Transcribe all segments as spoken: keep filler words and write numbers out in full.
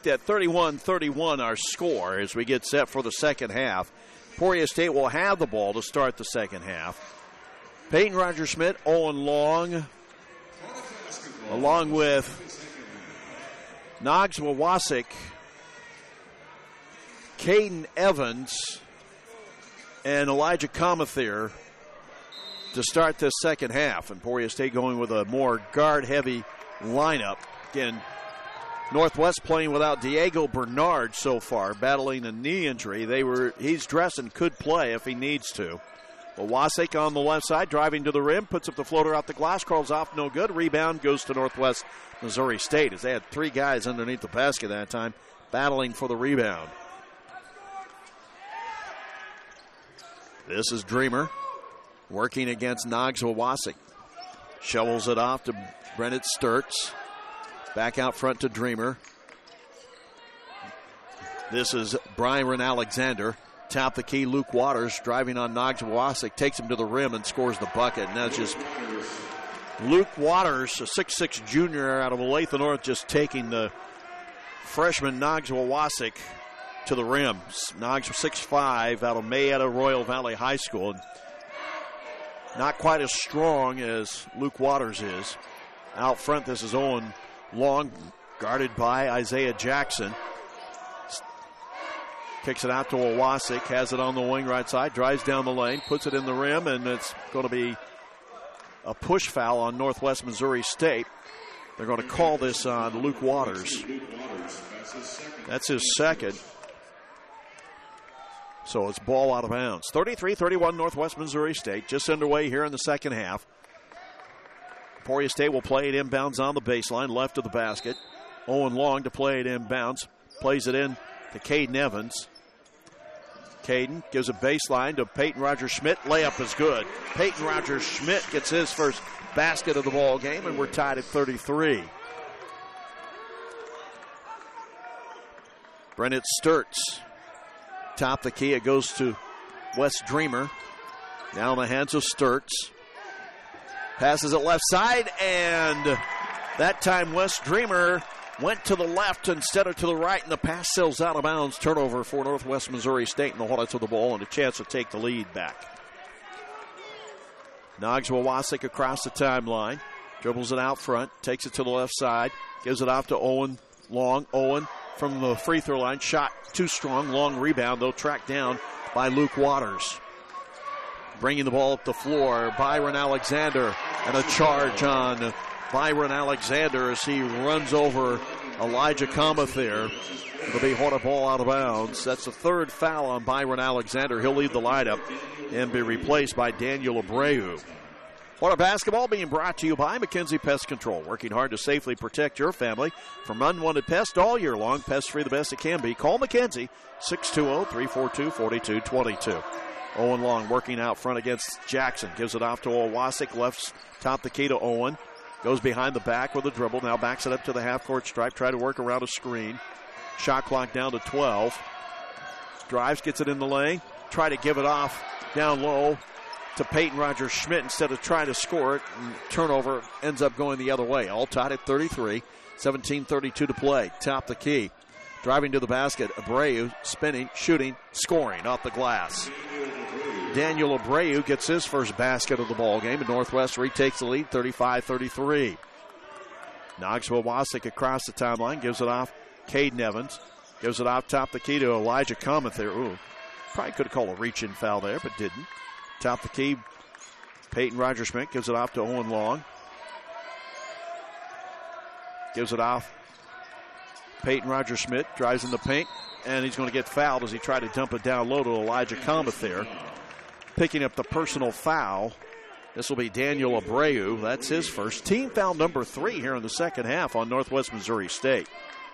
marked at thirty-one thirty-one, our score, as we get set for the second half. Emporia State will have the ball to start the second half. Peyton Roger-Schmidt, Owen Long, along with Noggs Wawasek, Caden Evans, and Elijah Comather to start this second half. Emporia State going with a more guard-heavy lineup. Again, Northwest playing without Diego Bernard so far, battling a knee injury. They were he's dressed and could play if he needs to. Wawasek on the left side, driving to the rim, puts up the floater out the glass, crawls off, no good. Rebound goes to Northwest Missouri State, as they had three guys underneath the basket that time battling for the rebound. This is Dreamer working against Noggs Wawasek. Shovels it off to Brennett Sturts. Back out front to Dreamer. This is Byron Alexander. Top the key, Luke Waters driving on Noggs Wawasek, takes him to the rim and scores the bucket. And that's just Luke Waters, a six six junior out of Olathe North, just taking the freshman Noggs Wawasek to the rim. Noggs six five out of Mayetta Royal Valley High School. And not quite as strong as Luke Waters is. Out front, this is Owen Long, guarded by Isaiah Jackson. Kicks it out to Wawasek, has it on the wing right side, drives down the lane, puts it in the rim, and it's going to be a push foul on Northwest Missouri State. They're going to call this on Luke Waters. That's his second. So it's ball out of bounds. thirty-three thirty-one Northwest Missouri State, just underway here in the second half. Emporia State will play it inbounds on the baseline, left of the basket. Owen Long to play it inbounds, plays it in to Caden Evans. Caden gives a baseline to Peyton Roger-Schmidt. Layup is good. Peyton Roger-Schmidt gets his first basket of the ball game, and we're tied at thirty-three. Brennett Sturts. Top the key. It goes to Wes Dreamer. Now in the hands of Sturts. Passes it left side, and that time Wes Dreamer went to the left instead of to the right, and the pass sails out of bounds. Turnover for Northwest Missouri State, and they'll hold it to the ball and a chance to take the lead back. Noggs Wawasek across the timeline. Dribbles it out front, takes it to the left side, gives it off to Owen Long. Owen from the free throw line, shot too strong, long rebound, though tracked down by Luke Waters. Bringing the ball up the floor, Byron Alexander, and a charge on Byron Alexander as he runs over Elijah Comather. It'll be Hornet ball out of bounds. That's the third foul on Byron Alexander. He'll leave the lineup and be replaced by Daniel Abreu. Hornet basketball being brought to you by McKenzie Pest Control, working hard to safely protect your family from unwanted pests all year long. Pest free the best it can be. Call McKenzie, six two zero, three four two, four two two two. Owen Long working out front against Jackson. Gives it off to Wawasek. Left top the key to Owen. Goes behind the back with a dribble. Now backs it up to the half-court stripe. Try to work around a screen. Shot clock down to twelve. Drives, gets it in the lane. Try to give it off down low to Peyton Roger-Schmidt instead of trying to score it. And turnover ends up going the other way. All tied at thirty-three. seventeen thirty-two to play. Top the key. Driving to the basket. Abreu spinning, shooting, scoring off the glass. Daniel Abreu gets his first basket of the ball game, and Northwest retakes the lead, thirty-five thirty-three. Noggs Wawasek across the timeline, gives it off Caden Evans, gives it off top the key to Elijah Comather. Ooh, probably could have called a reach-in foul there, but didn't. Top the key, Peyton Roger-Schmidt gives it off to Owen Long. Gives it off Peyton Roger-Schmidt, drives in the paint, and he's going to get fouled as he tried to dump it down low to Elijah Comather. Picking up the personal foul. This will be Daniel Abreu. That's his first. Team foul number three here in the second half on Northwest Missouri State.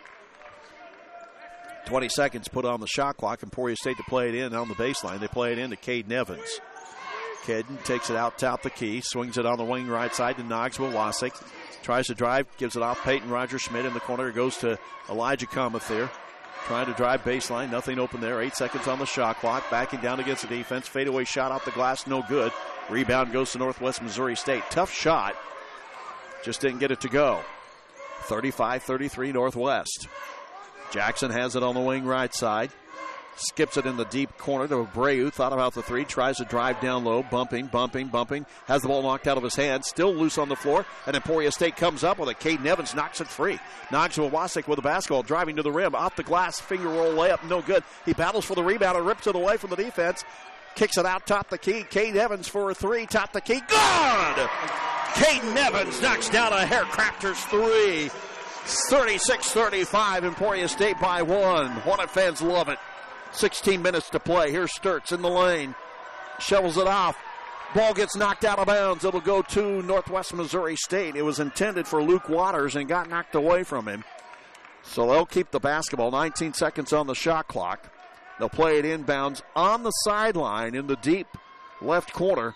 twenty seconds put on the shot clock. Emporia State to play it in on the baseline. They play it in to Caden Evans. Caden takes it out top the key. Swings it on the wing right side to Noggs Wawasek. Tries to drive. Gives it off Peyton Roger-Schmidt in the corner. It goes to Elijah Comather. Trying to drive baseline. Nothing open there. Eight seconds on the shot clock. Backing down against the defense. Fadeaway shot off the glass. No good. Rebound goes to Northwest Missouri State. Tough shot. Just didn't get it to go. thirty-five thirty-three Northwest. Jackson has it on the wing right side. Skips it in the deep corner to Abreu. Thought about the three. Tries to drive down low. Bumping, bumping, bumping. Has the ball knocked out of his hand. Still loose on the floor. And Emporia State comes up with it. Caden Evans knocks it free. Noggs Wawasek with the basketball. Driving to the rim. Off the glass. Finger roll layup. No good. He battles for the rebound and rips it away from the defense. Kicks it out top the key. Caden Evans for a three. Top the key. Good! Caden Evans knocks down a Haircrafters three. thirty-six thirty-five. Emporia State by one. Hornet fans love it. sixteen minutes to play. Here's Sturts in the lane. Shovels it off. Ball gets knocked out of bounds. It'll go to Northwest Missouri State. It was intended for Luke Waters and got knocked away from him. So they'll keep the basketball. nineteen seconds on the shot clock. They'll play it inbounds on the sideline in the deep left corner.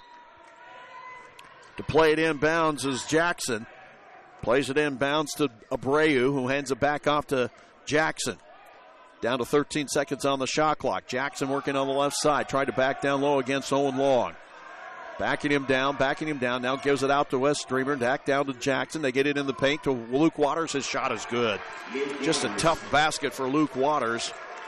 To play it inbounds is Jackson. Plays it inbounds to Abreu, who hands it back off to Jackson. Down to thirteen seconds on the shot clock. Jackson working on the left side. Tried to back down low against Owen Long. Backing him down, backing him down. Now gives it out to West Streamer. Back down to Jackson. They get it in the paint to Luke Waters. His shot is good. Just a tough basket for Luke Waters.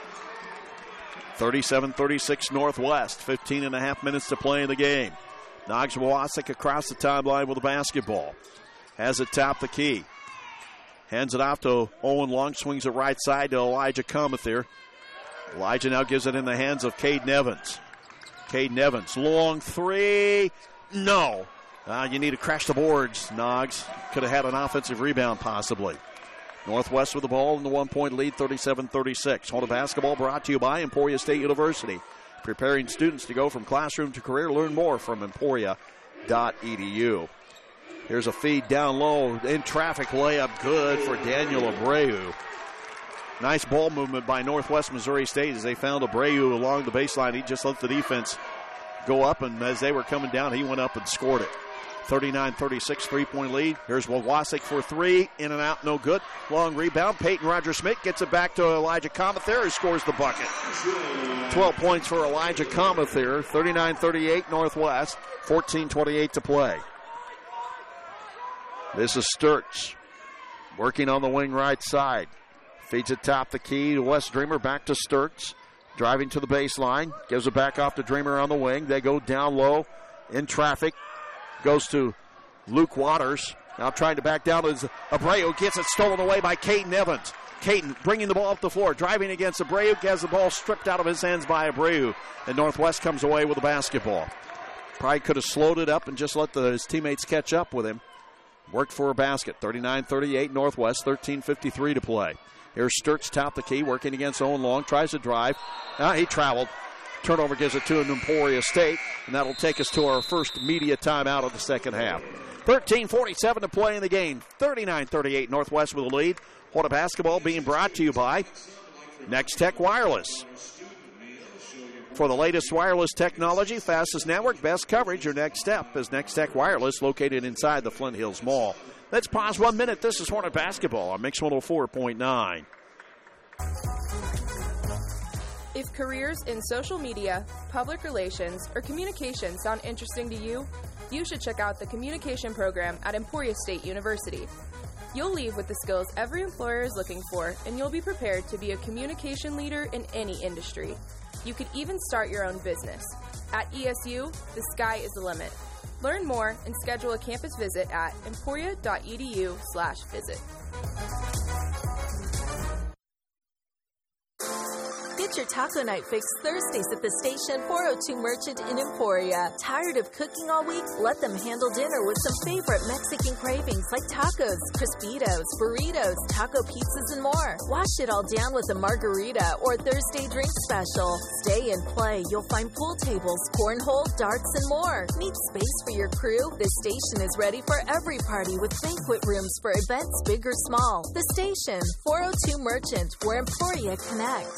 thirty-seven thirty-six Northwest. fifteen and a half minutes to play in the game. Noggs Wawasek across the timeline with the basketball. Has it top the key. Hands it off to Owen Long. Swings it right side to Elijah Comether. Elijah now gives it in the hands of Caden Evans. Caden Evans. Long three. No. Uh, you need to crash the boards, Noggs. Could have had an offensive rebound possibly. Northwest with the ball in the one-point lead, thirty-seven thirty-six. Hornet basketball brought to you by Emporia State University. Preparing students to go from classroom to career. Learn more from emporia dot e d u. Here's a feed down low in traffic layup. Good for Daniel Abreu. Nice ball movement by Northwest Missouri State as they found Abreu along the baseline. He just let the defense go up, and as they were coming down, he went up and scored it. thirty-nine thirty-six, three-point lead. Here's Wawasek for three. In and out, no good. Long rebound. Peyton Roger-Smith gets it back to Elijah Comether, who scores the bucket. twelve points for Elijah Comether. thirty-nine thirty-eight Northwest. fourteen twenty-eight to play. This is Sturts working on the wing right side. Feeds it top the key to West Dreamer. Back to Sturts. Driving to the baseline. Gives it back off to Dreamer on the wing. They go down low in traffic. Goes to Luke Waters. Now trying to back down as Abreu gets it stolen away by Caden Evans. Caden bringing the ball up the floor. Driving against Abreu. Gets the ball stripped out of his hands by Abreu. And Northwest comes away with the basketball. Probably could have slowed it up and just let the, his teammates catch up with him. Worked for a basket. thirty-nine thirty-eight Northwest. thirteen fifty-three to play. Here's Sturts top the key. Working against Owen Long. Tries to drive. Now he traveled. Turnover gives it to Emporia State. And that'll take us to our first media timeout of the second half. thirteen forty-seven to play in the game. thirty-nine thirty-eight Northwest with the lead. Hornet basketball being brought to you by Next Tech Wireless. For the latest wireless technology, fastest network, best coverage, your next step is Next Tech Wireless, located inside the Flint Hills Mall. Let's pause one minute. This is Hornet basketball on Mix one oh four point nine. If careers in social media, public relations, or communication sound interesting to you, you should check out the communication program at Emporia State University. You'll leave with the skills every employer is looking for, and you'll be prepared to be a communication leader in any industry. You could even start your own business. At E S U, the sky is the limit. Learn more and schedule a campus visit at emporia dot e d u slash visit. Get your taco night fix Thursdays at the station four oh two Merchant in Emporia. Tired of cooking all week? Let them handle dinner with some favorite Mexican cravings like tacos, crispitos, burritos, taco pizzas, and more. Wash it all down with a margarita or Thursday drink special. Stay and play. You'll find pool tables, cornhole, darts, and more. Need space for your crew? The station is ready for every party with banquet rooms for events big or small. The station, four oh two Merchant, where Emporia connects.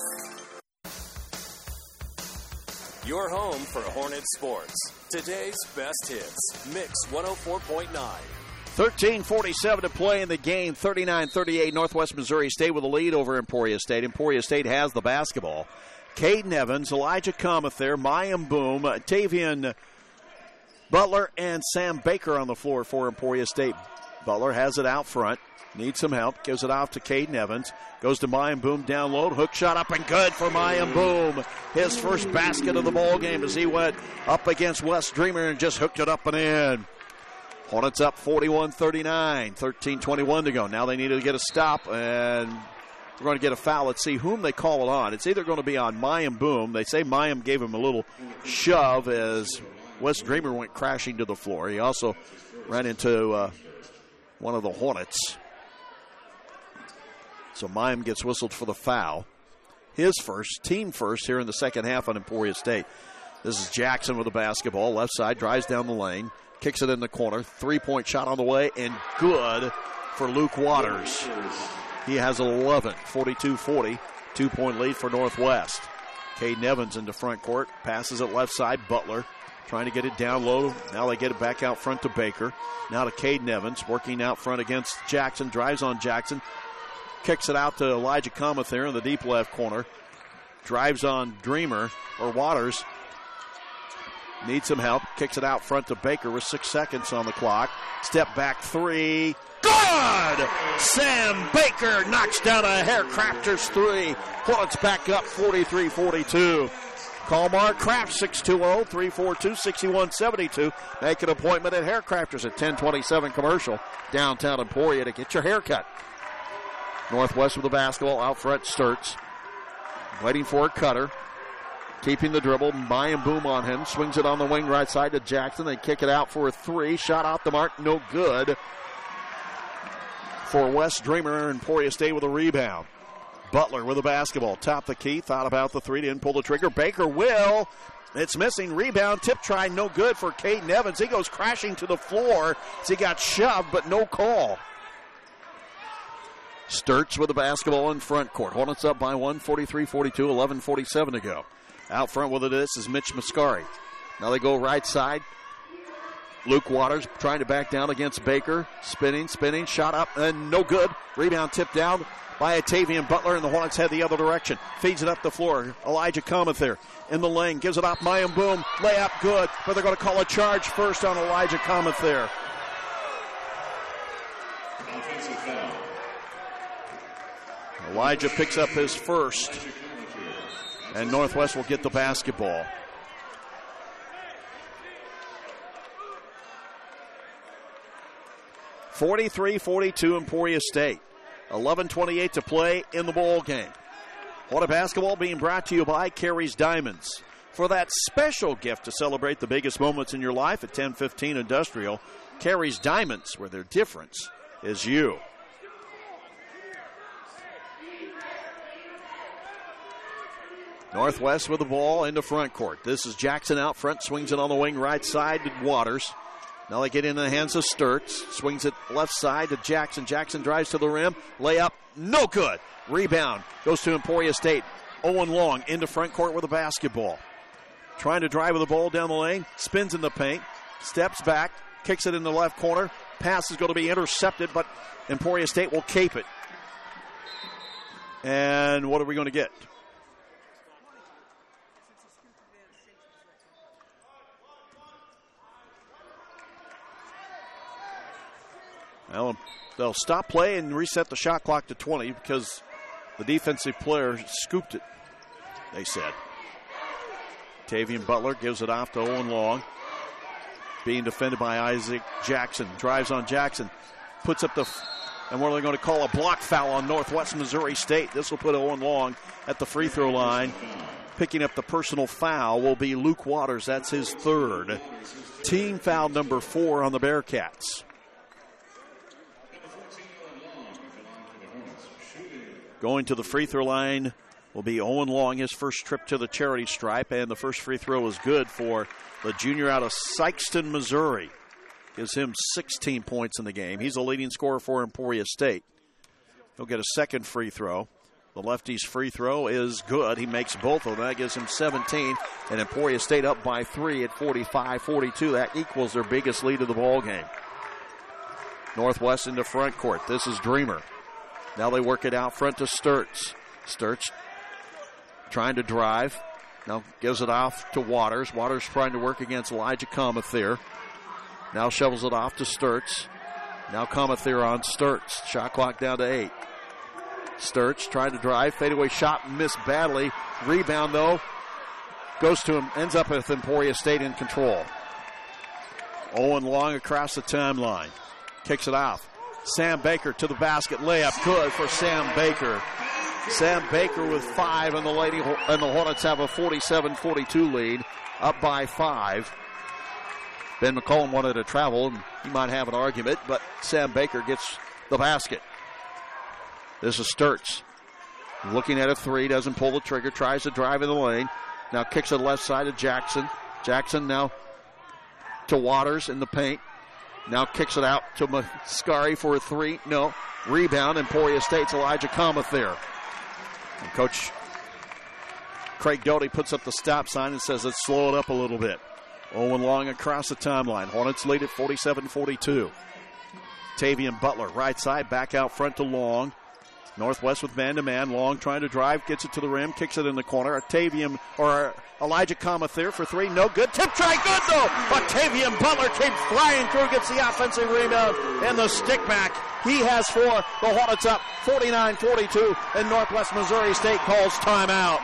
Your home for Hornet sports. Today's best hits. Mix one oh four point nine. thirteen forty-seven to play in the game. thirty-nine thirty-eight Northwest Missouri State with a lead over Emporia State. Emporia State has the basketball. Caden Evans, Elijah Comether, Mayim Boom, Tavian Butler, and Sam Baker on the floor for Emporia State. Butler has it out front. Needs some help. Gives it off to Caden Evans. Goes to Mayim Boom down low. Hook shot up and good for Mayim Boom. His first basket of the ball game as he went up against West Dreamer and just hooked it up and in. Hornets up forty-one thirty-nine. thirteen twenty-one to go. Now they need to get a stop, and we're going to get a foul. Let's see whom they call it on. It's either going to be on Mayim Boom. They say Mayim gave him a little shove as West Dreamer went crashing to the floor. He also ran into uh, one of the Hornets. So Mayim gets whistled for the foul. His first, team first here in the second half on Emporia State. This is Jackson with the basketball. Left side, drives down the lane, kicks it in the corner. Three-point shot on the way, and good for Luke Waters. He has eleven, forty-two forty. Two-point lead for Northwest. Caden Evans into front court. Passes it left side. Butler trying to get it down low. Now they get it back out front to Baker. Now to Caden Evans, working out front against Jackson. Drives on Jackson. Kicks it out to Elijah Cometh there in the deep left corner. Drives on Dreamer, or Waters. Needs some help. Kicks it out front to Baker with six seconds on the clock. Step back three. Good! Sam Baker knocks down a Haircrafters three. Hornets back up forty-three forty-two. Call Mark Kraft, six two zero, three four two, six one seven two. Make an appointment at Haircrafters at ten twenty-seven Commercial, downtown Emporia, to get your haircut. Northwest with the basketball out front. Sturts waiting for a cutter. Keeping the dribble. Mayim Boom on him. Swings it on the wing right side to Jackson. They kick it out for a three. Shot off the mark. No good for West Dreamer. Emporia State with a rebound. Butler with the basketball. Top the key. Thought about the three. Didn't pull the trigger. Baker will. It's missing. Rebound. Tip try. No good for Caden Evans. He goes crashing to the floor as he got shoved, but no call. Sturts with the basketball in front court. Hornets up by one, forty-three forty-two, eleven forty-seven to go. Out front with it is, is Mitch Mascari. Now they go right side. Luke Waters trying to back down against Baker. Spinning, spinning, shot up, and no good. Rebound tipped down by Atavian Butler, and the Hornets head the other direction. Feeds it up the floor. Elijah Cometh there in the lane. Gives it off. Mayim Boom. Layup good, but they're going to call a charge first on Elijah Cometh there. Elijah picks up his first, and Northwest will get the basketball. forty-three forty-two Emporia State. eleven twenty-eight to play in the ball game. Hornet basketball being brought to you by Carey's Diamonds. For that special gift to celebrate the biggest moments in your life at ten fifteen Industrial, Carey's Diamonds, where their difference is you. Northwest with the ball into front court. This is Jackson out front, swings it on the wing right side to Waters. Now they get into the hands of Sturts. Swings it left side to Jackson. Jackson drives to the rim. Layup, no good. Rebound goes to Emporia State. Owen Long into front court with the basketball. Trying to drive with the ball down the lane. Spins in the paint. Steps back. Kicks it in the left corner. Pass is going to be intercepted, but Emporia State will keep it. And what are we going to get? Well, they'll stop play and reset the shot clock to twenty because the defensive player scooped it, they said. Tavian Butler gives it off to Owen Long. Being defended by Isaac Jackson. Drives on Jackson. Puts up the, f- and what are they going to call? A block foul on Northwest Missouri State. This will put Owen Long at the free throw line. Picking up the personal foul will be Luke Waters. That's his third. Team foul number four on the Bearcats. Going to the free throw line will be Owen Long, his first trip to the charity stripe, and the first free throw is good for the junior out of Sikeston, Missouri. Gives him sixteen points in the game. He's the leading scorer for Emporia State. He'll get a second free throw. The lefty's free throw is good. He makes both of them. That gives him seventeen, and Emporia State up by three at forty-five forty-two. That equals their biggest lead of the ball game. Northwest into front court. This is Dreamer. Now they work it out front to Sturts. Sturts trying to drive. Now gives it off to Waters. Waters trying to work against Elijah Cometh there. Now shovels it off to Sturts. Now Comather on Sturts. Shot clock down to eight. Sturts trying to drive. Fadeaway shot missed badly. Rebound, though, goes to him. Ends up with Emporia State in control. Owen Long across the timeline. Kicks it off. Sam Baker to the basket. Layup good for Sam Baker. Sam Baker with five, and the Lady and the Hornets have a forty-seven forty-two lead. Up by five. Ben McCollum wanted to travel, and he might have an argument, but Sam Baker gets the basket. This is Sturts. Looking at a three, doesn't pull the trigger, tries to drive in the lane. Now kicks it left side to Jackson. Jackson now to Waters in the paint. Now kicks it out to Mascari for a three. No. Rebound, Emporia State's Elijah Comather. And Coach Craig Doty puts up the stop sign and says, let's slow it up a little bit. Owen Long across the timeline. Hornets lead at forty-seven forty-two. Tavian Butler, right side, back out front to Long. Northwest with man-to-man. Long trying to drive, gets it to the rim, kicks it in the corner. Tavian, or Elijah Comather for three, no good. Tip try, good though, but Tavian Butler came flying through, gets the offensive rebound and the stick back. He has four. The Hornets up forty-nine forty-two, and Northwest Missouri State calls timeout.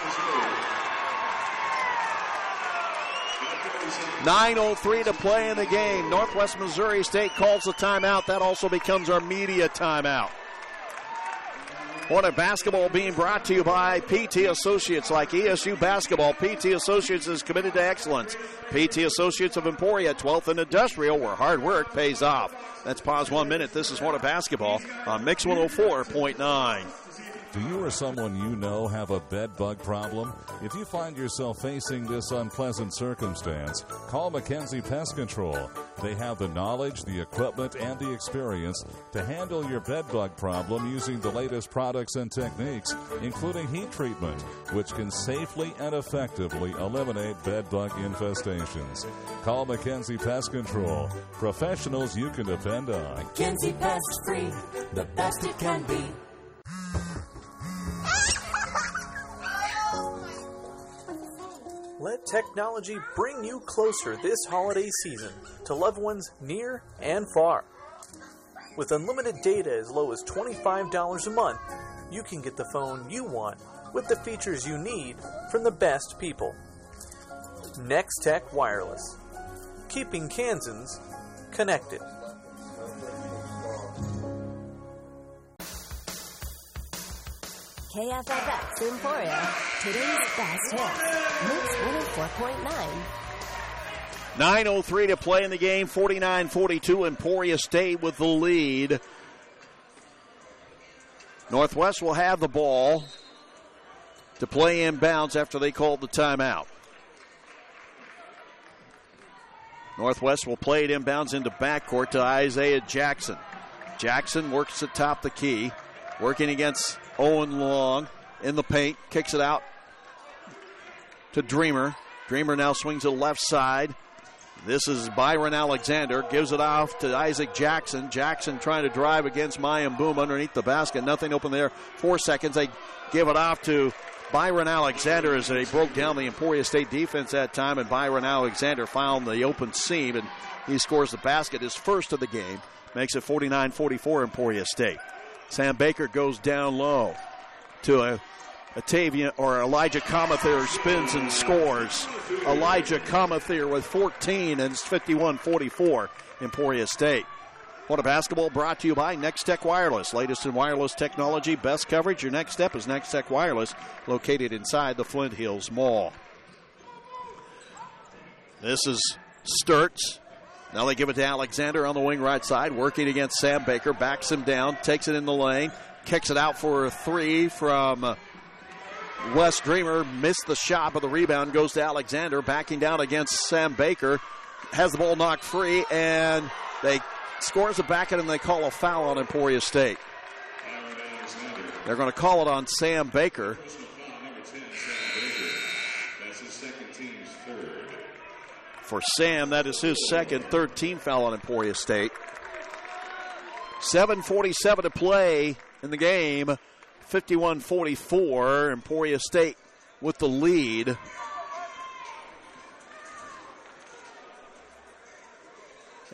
nine oh three to play in the game. Northwest Missouri State calls the timeout. That also becomes our media timeout. Hornet basketball being brought to you by P T Associates. Like E S U basketball, P T Associates is committed to excellence. P T Associates of Emporia, twelfth in Industrial, where hard work pays off. Let's pause one minute. This is Hornet basketball on Mix one oh four point nine. Do you or someone you know have a bed bug problem? If you find yourself facing this unpleasant circumstance, call Mackenzie Pest Control. They have the knowledge, the equipment, and the experience to handle your bed bug problem using the latest products and techniques, including heat treatment, which can safely and effectively eliminate bed bug infestations. Call Mackenzie Pest Control. Professionals you can depend on. Mackenzie Pest Free, the best it can be. Let technology bring you closer this holiday season to loved ones near and far. With unlimited data as low as twenty-five dollars a month, you can get the phone you want with the features you need from the best people. Nex-Tech Wireless. Keeping Kansans connected. K F F X Emporia, today's best hits. Mix one oh four point nine. nine oh three to play in the game, forty-nine forty-two. Emporia State with the lead. Northwest will have the ball to play inbounds after they called the timeout. Northwest will play it inbounds into backcourt to Isaiah Jackson. Jackson works atop the key, working against Owen Long in the paint, kicks it out to Dreamer. Dreamer now swings to the left side. This is Byron Alexander, gives it off to Isaac Jackson. Jackson trying to drive against Mayim Boom underneath the basket. Nothing open there. Four seconds. They give it off to Byron Alexander as they broke down the Emporia State defense that time, and Byron Alexander found the open seam, and he scores the basket, his first of the game. Makes it forty-nine forty-four Emporia State. Sam Baker goes down low to a Atavian or Elijah Comather, spins and scores. Elijah Comather with fourteen, and it's fifty-one forty-four Emporia State. What a basketball brought to you by Nex-Tech Wireless. Latest in wireless technology, best coverage. Your next step is Nex-Tech Wireless, located inside the Flint Hills Mall. This is Sturts. Now they give it to Alexander on the wing right side, working against Sam Baker, backs him down, takes it in the lane, kicks it out for a three from Wes Dreamer. Missed the shot, but the rebound goes to Alexander, backing down against Sam Baker. Has the ball knocked free, and they scores a bucket, and they call a foul on Emporia State. They're going to call it on Sam Baker. For Sam, that is his second, third team foul on Emporia State. seven forty-seven to play in the game. fifty-one forty-four. Emporia State with the lead.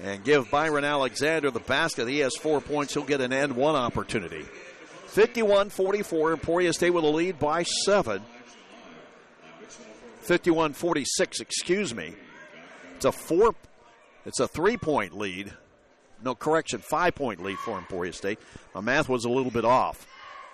and give Byron Alexander the basket. He has four points. He'll get an and one opportunity. fifty-one forty-four, Emporia State with a lead by seven. fifty-one forty-six, excuse me. It's a four, it's a three-point lead. No, correction, five-point lead for Emporia State. My math was a little bit off.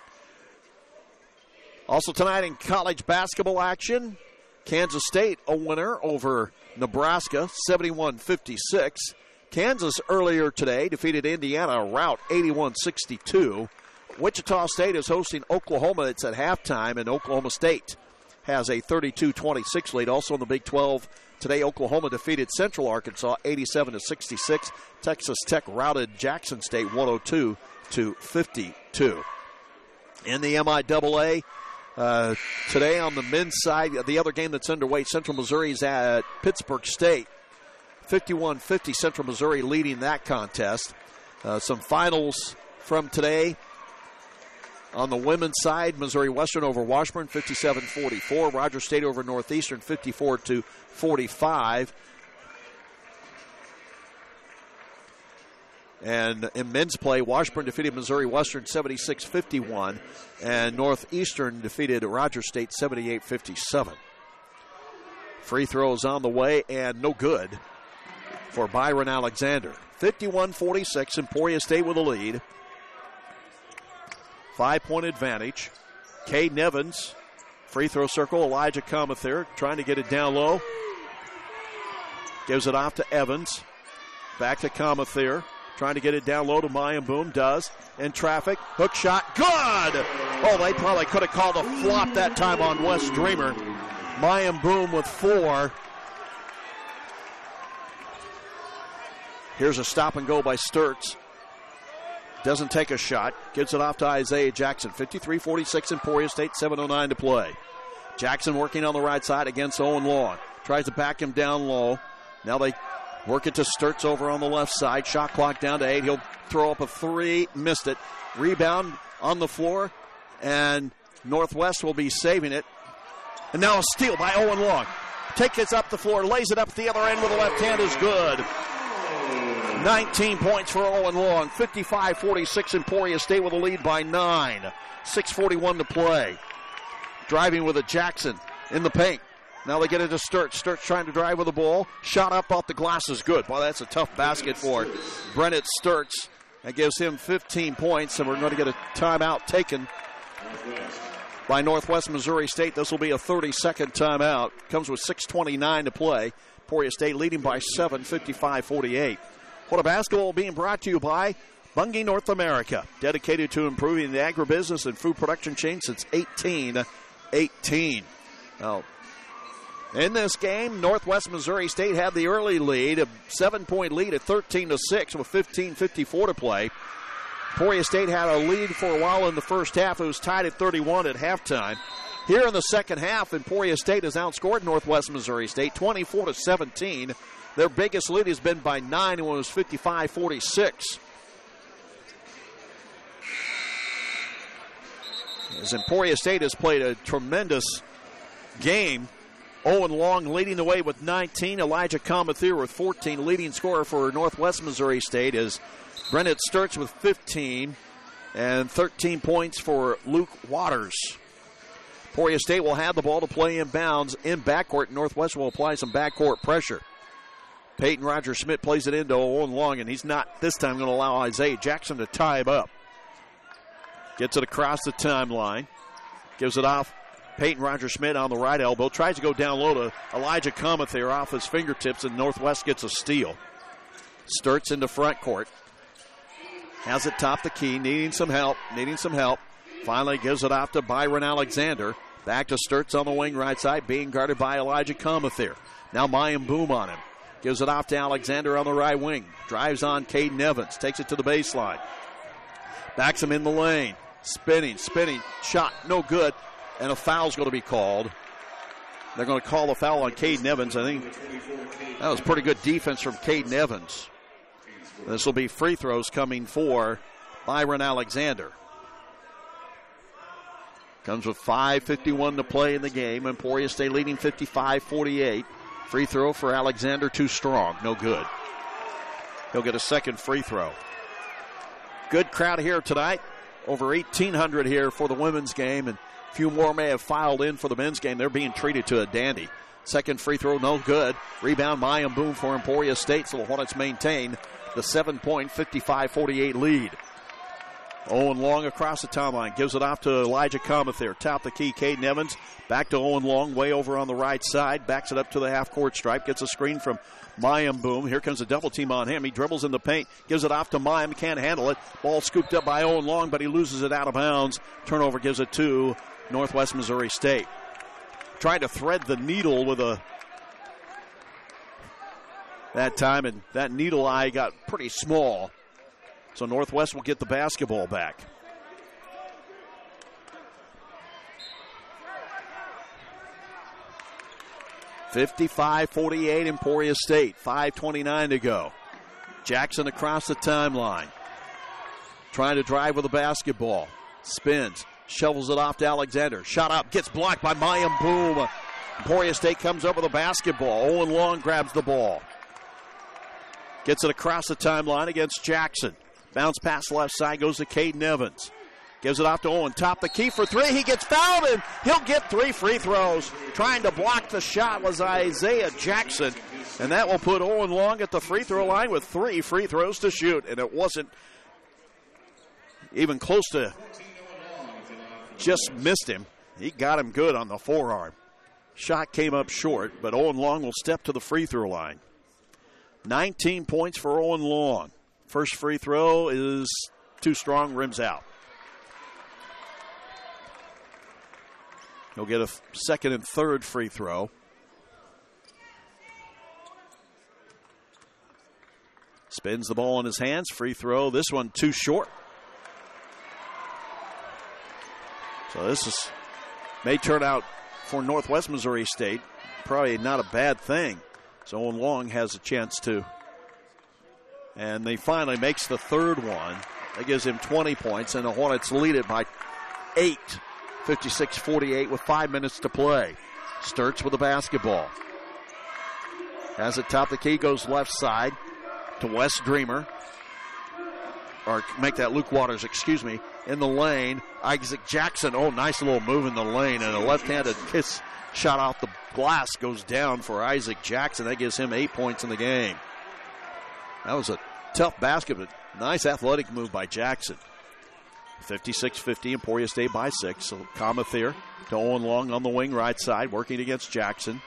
Also tonight in college basketball action, Kansas State a winner over Nebraska, seventy-one fifty-six. Kansas earlier today defeated Indiana, a rout, eighty-one sixty-two. Wichita State is hosting Oklahoma. It's at halftime, and Oklahoma State has a thirty-two twenty-six lead. Also in the Big twelve today, Oklahoma defeated Central Arkansas, eighty-seven to sixty-six. Texas Tech routed Jackson State, one oh two to fifty-two. In the M I double A, uh, today on the men's side, the other game that's underway, Central Missouri is at Pittsburgh State. fifty-one fifty, Central Missouri leading that contest. Uh, some finals from today. On the women's side, Missouri Western over Washburn, fifty-seven forty-four. Rogers State over Northeastern, fifty-four to forty-five. And in men's play, Washburn defeated Missouri Western seventy-six fifty-one, and Northeastern defeated Rogers State seventy-eight fifty-seven. Free throws on the way, and no good for Byron Alexander. fifty-one forty-six, Emporia State with a lead. Five-point advantage. Caden Evans, free throw circle. Elijah Comathir trying to get it down low. Gives it off to Evans. Back to Comathir. Trying to get it down low to Mayan Boom. Does. In traffic. Hook shot. Good! Oh, they probably could have called a flop that time on Wes Dreamer. Mayan Boom with four. Here's a stop and go by Sturts. Doesn't take a shot. Gives it off to Isaiah Jackson. fifty-three forty-six Emporia State, seven oh nine to play. Jackson working on the right side against Owen Long. Tries to back him down low. Now they work it to Sturts over on the left side. Shot clock down to eight. He'll throw up a three. Missed it. Rebound on the floor. And Northwest will be saving it. And now a steal by Owen Long. Takes it up the floor. Lays it up at the other end with the left hand is good. nineteen points for Owen Long. fifty-five forty-six Emporia State with a lead by nine. six forty-one to play. Driving with a Jackson in the paint. Now they get it to Sturts. Sturts trying to drive with the ball. Shot up off the glass is good. Boy, that's a tough basket for Brennett Sturts. That gives him fifteen points, and we're going to get a timeout taken by Northwest Missouri State. This will be a thirty-second timeout. Comes with six twenty-nine to play. Emporia State leading by seven, fifty-five forty-eight. What a basketball being brought to you by Bunge North America, dedicated to improving the agribusiness and food production chain since eighteen eighteen. Now, in this game, Northwest Missouri State had the early lead, a seven-point lead at thirteen to six with fifteen fifty-four to play. Emporia State had a lead for a while in the first half. It was tied at thirty-one at halftime. Here in the second half, Emporia State has outscored Northwest Missouri State twenty-four to seventeen. Their biggest lead has been by nine, and it was fifty-five forty-six. As Emporia State has played a tremendous game. Owen Long leading the way with nineteen. Elijah Comathir with fourteen. Leading scorer for Northwest Missouri State is Brennett Sturts with fifteen. And thirteen points for Luke Waters. Emporia State will have the ball to play inbounds in backcourt. Northwest will apply some backcourt pressure. Peyton Roger-Smith plays it into Owen Long, and he's not this time going to allow Isaiah Jackson to tie him up. Gets it across the timeline. Gives it off. Peyton Roger-Smith on the right elbow. Tries to go down low to Elijah Comathir off his fingertips, and Northwest gets a steal. Sturts into front court. Has it top the key. Needing some help. Needing some help. Finally gives it off to Byron Alexander. Back to Sturts on the wing right side, being guarded by Elijah Comathir. Now Mayan Boom on him. Gives it off to Alexander on the right wing. Drives on Caden Evans. Takes it to the baseline. Backs him in the lane. Spinning, spinning. Shot, no good. And a foul's going to be called. They're going to call a foul on Caden Evans. I think that was pretty good defense from Caden Evans. This will be free throws coming for Byron Alexander. Comes with five fifty-one to play in the game. Emporia State leading fifty-five forty-eight. Free throw for Alexander, too strong. No good. He'll get a second free throw. Good crowd here tonight. Over eighteen hundred here for the women's game, and a few more may have filed in for the men's game. They're being treated to a dandy. Second free throw, no good. Rebound, Mayim Boom for Emporia State, so the Hornets maintain the seven-point, fifty-five forty-eight lead. Owen Long across the timeline, gives it off to Elijah Comathir. Top the key, Caden Evans. Back to Owen Long, way over on the right side. Backs it up to the half-court stripe. Gets a screen from Mayim Boom. Here comes a double team on him. He dribbles in the paint, gives it off to Mayim. Can't handle it. Ball scooped up by Owen Long, but he loses it out of bounds. Turnover gives it to Northwest Missouri State. Trying to thread the needle with a that time, and that needle eye got pretty small. So Northwest will get the basketball back. fifty-five forty-eight Emporia State. five twenty-nine to go. Jackson across the timeline. Trying to drive with the basketball. Spins. Shovels it off to Alexander. Shot up. Gets blocked by Mayim Boom. Emporia State comes up with a basketball. Owen Long grabs the ball. Gets it across the timeline against Jackson. Bounce pass left side goes to Caden Evans. Gives it off to Owen. Top the key for three. He gets fouled, and he'll get three free throws. Trying to block the shot was Isaiah Jackson. And that will put Owen Long at the free throw line with three free throws to shoot. And it wasn't even close to just missed him. He got him good on the forearm. Shot came up short, but Owen Long will step to the free throw line. nineteen points for Owen Long. First free throw is too strong, rims out. He'll get a second and third free throw. Spins the ball in his hands. Free throw. This one too short. So this is may turn out for Northwest Missouri State probably not a bad thing. So Owen Long has a chance to. And he finally makes the third one. That gives him twenty points, and the Hornets lead it by eight. fifty-six forty-eight with five minutes to play. Sturts with the basketball. Has it top the key, goes left side to Wes Dreamer. Or make that Luke Waters, excuse me, in the lane. Isaac Jackson, oh, nice little move in the lane, and a left-handed kiss shot off the glass goes down for Isaac Jackson. That gives him eight points in the game. That was a tough basket, but nice athletic move by Jackson. fifty-six fifty, Emporia State by six. So Comathir to Owen Long on the wing right side, working against Jackson.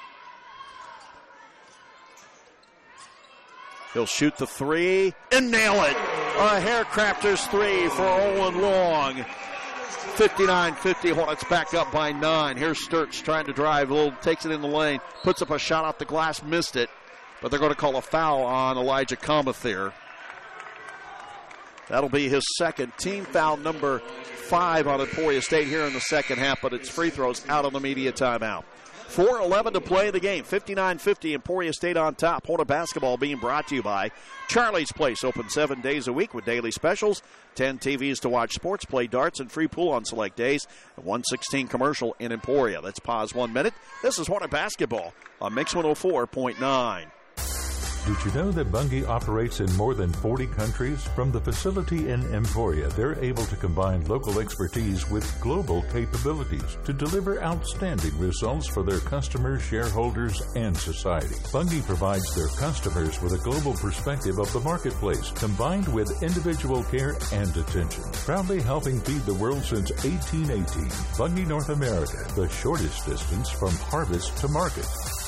He'll shoot the three and nail it. A Haircrafters three for Owen Long. fifty-nine fifty, Hornets back up by nine. Here's Sturts trying to drive. A little, takes it in the lane, puts up a shot off the glass, missed it. But they're going to call a foul on Elijah Comathir. That'll be his second team foul, number five on Emporia State here in the second half, but it's free throws out on the media timeout. four eleven to play the game. fifty-nine fifty, Emporia State on top. Hornet basketball being brought to you by Charlie's Place. Open seven days a week with daily specials. ten T Vs to watch sports, play darts, and free pool on select days. A one sixteen commercial in Emporia. Let's pause one minute. This is Hornet basketball on Mix one oh four point nine. Did you know that Bunge operates in more than forty countries? From the facility in Emporia, they're able to combine local expertise with global capabilities to deliver outstanding results for their customers, shareholders, and society. Bunge provides their customers with a global perspective of the marketplace, combined with individual care and attention. Proudly helping feed the world since eighteen eighteen. Bunge North America, the shortest distance from harvest to market.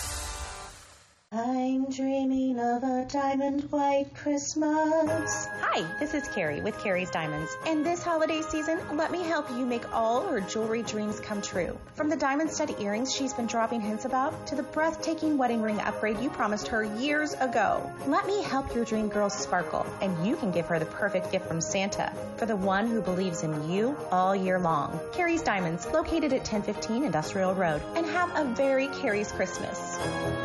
I'm dreaming of a diamond white Christmas. Hi, this is Carrie with Carrie's Diamonds. And this holiday season, let me help you make all her jewelry dreams come true. From the diamond stud earrings she's been dropping hints about, to the breathtaking wedding ring upgrade you promised her years ago. Let me help your dream girl sparkle, and you can give her the perfect gift from Santa, for the one who believes in you all year long. Carrie's Diamonds, located at ten fifteen Industrial Road. And have a very Carrie's Christmas.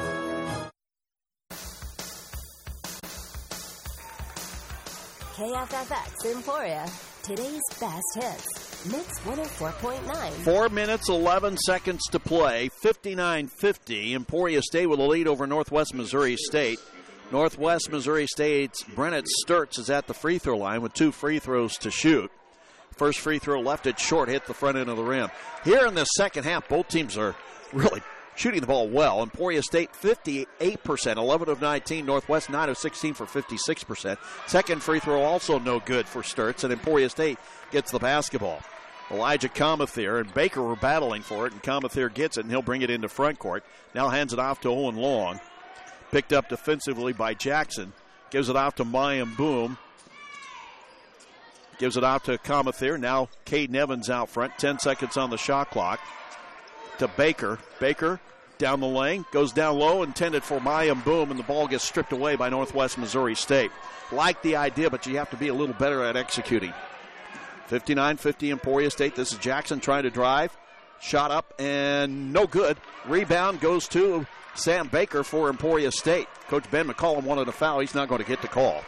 K F F X Emporia, today's best hits. Mix one oh four point nine. Four minutes, eleven seconds to play. fifty-nine fifty. Emporia State with a lead over Northwest Missouri State. Northwest Missouri State's Brennan Sturts is at the free throw line with two free throws to shoot. First free throw left it short, hit the front end of the rim. Here in the second half, both teams are really shooting the ball well. Emporia State fifty-eight percent, eleven of nineteen. Northwest nine of sixteen for fifty-six percent. Second free throw also no good for Sturts, and Emporia State gets the basketball. Elijah Comathere and Baker were battling for it, and Comathere gets it, and he'll bring it into front court. Now hands it off to Owen Long. Picked up defensively by Jackson. Gives it off to Mayim Boom. Gives it out to Comathere. Now Caden Evans out front. Ten seconds on the shot clock. To Baker. Baker down the lane. Goes down low. Intended for Mayim Boom. And the ball gets stripped away by Northwest Missouri State. Like the idea, but you have to be a little better at executing. fifty-nine fifty Emporia State. This is Jackson trying to drive. Shot up and no good. Rebound goes to Sam Baker for Emporia State. Coach Ben McCollum wanted a foul. He's not going to get the call.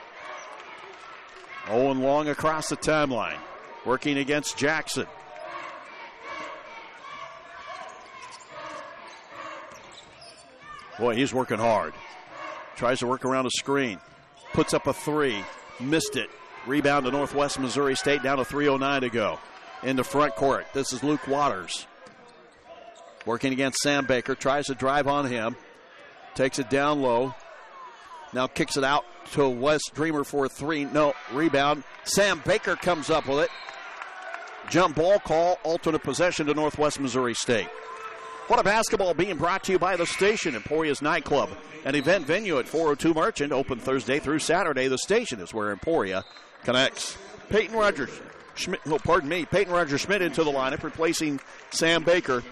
Owen Long across the timeline. Working against Jackson. Boy, he's working hard. Tries to work around a screen. Puts up a three. Missed it. Rebound to Northwest Missouri State, down to three oh nine to go. Into front court. This is Luke Waters. Working against Sam Baker. Tries to drive on him. Takes it down low. Now kicks it out to Wes Dreamer for a three. No, rebound. Sam Baker comes up with it. Jump ball call. Alternate possession to Northwest Missouri State. What a basketball being brought to you by The Station, Emporia's nightclub. An event venue at four oh two Merchant, open Thursday through Saturday. The Station is where Emporia connects. Peyton Rogers Schmidt, oh, pardon me, Peyton Rogers Schmidt into the lineup, replacing Sam Baker.